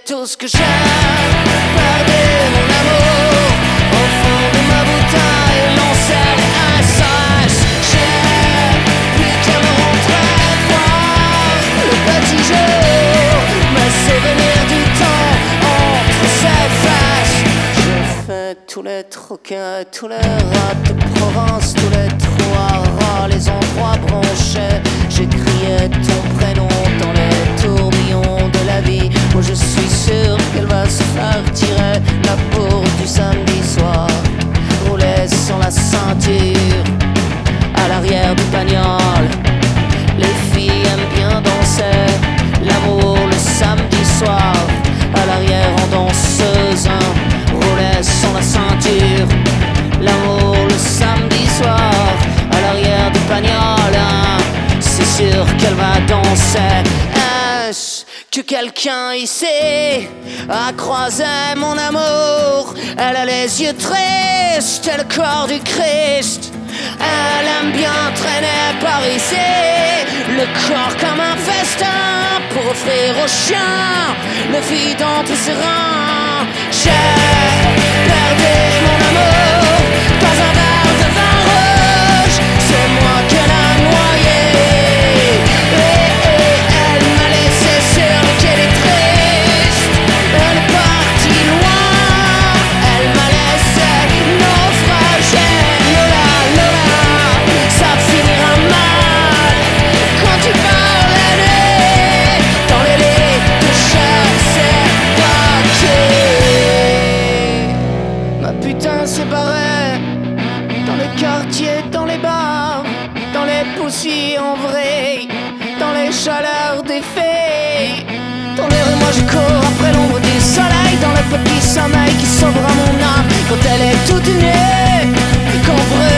tout ce que j'aime. Perdez mon amour au fond de ma bouteille, l'on sert les SOS. J'ai plus qu'à me rentrer voir le petit jour, me souvenir du temps entre ses fesses. J'ai fait tous les troquets, tous les rats de Provence, tous les trous à rats, les endroits bronchés. J'ai crié ton prénom dans les tourbillons de la vie, où je suis sûr qu'elle va se faire tirer la bourre du samedi soir. Rouler sans la ceinture à l'arrière du bagnole. Les filles aiment bien danser l'amour le samedi soir. À l'arrière en danseuse, rouler sans la ceinture. L'amour le samedi soir. À l'arrière du bagnole, c'est sûr qu'elle va danser. Est-ce que quelqu'un ici a croisé mon amour? Elle a les yeux tristes et le corps du Christ. Elle aime bien traîner par ici, le corps comme un festin pour offrir aux chiens le vide entre ses reins. J'ai perdu mon amour dans un verre de vin rouge. C'est moi qu'elle a noyé et elle m'a laissé sur le quai des tristes. Elle est partie loin, elle m'a laissé naufrager. Lola, Lola, ça finira mal quand tu pars la nuit dans les lits de chasse et ma putain s'est barrée dans les quartiers, dans les bars, dans les poussies en vrille, dans les chaleurs des filles. Dans les rues, moi je cours après l'ombre du soleil, dans le petit sommeil qui sauvera mon âme quand elle est toute nue, qu'on brûle